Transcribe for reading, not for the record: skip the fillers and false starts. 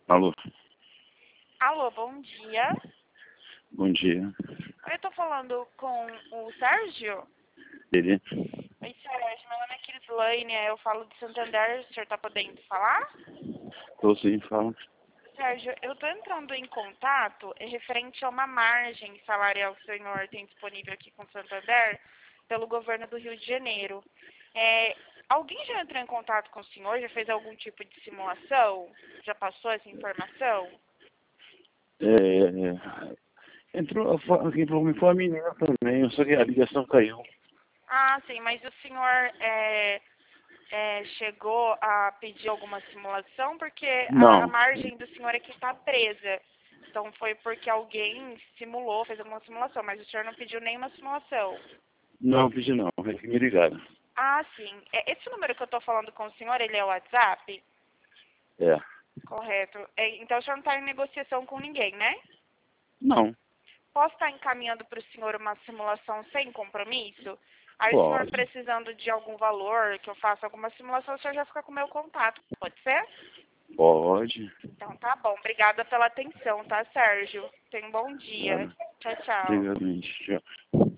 Alô, Alô, bom dia. bom dia. Eu tô falando com o Sérgio. Ele? Oi, Sérgio, meu nome é Crislane, eu falo de Santander, o senhor tá podendo falar? Tô sim, fala. Sérgio, eu tô entrando em contato referente a uma margem salarial que o senhor tem disponível aqui com o Santander pelo governo do Rio de Janeiro. Alguém já entrou em contato com o senhor? Já fez algum tipo de simulação? Já passou essa informação? Quem falou me foi a menina também, só que a ligação caiu. Ah, sim, mas o senhor chegou a pedir alguma simulação, porque a Não, margem do senhor aqui está presa. Então foi porque alguém simulou, fez alguma simulação, mas o senhor não pediu nenhuma simulação. não pedi não, é que me ligaram. Ah, sim. Esse número que eu estou falando com o senhor, ele é o WhatsApp? É, Correto. Então o senhor não está em negociação com ninguém, né? não, Posso estar encaminhando para o senhor uma simulação sem compromisso? Aí o senhor pode, precisando de algum valor, que eu faça alguma simulação, o senhor já fica com o meu contato. Pode ser? pode. Então tá bom. Obrigada pela atenção, tá, Sérgio? Tenha um bom dia. Cara, Tchau, tchau. obrigado, gente. Tchau.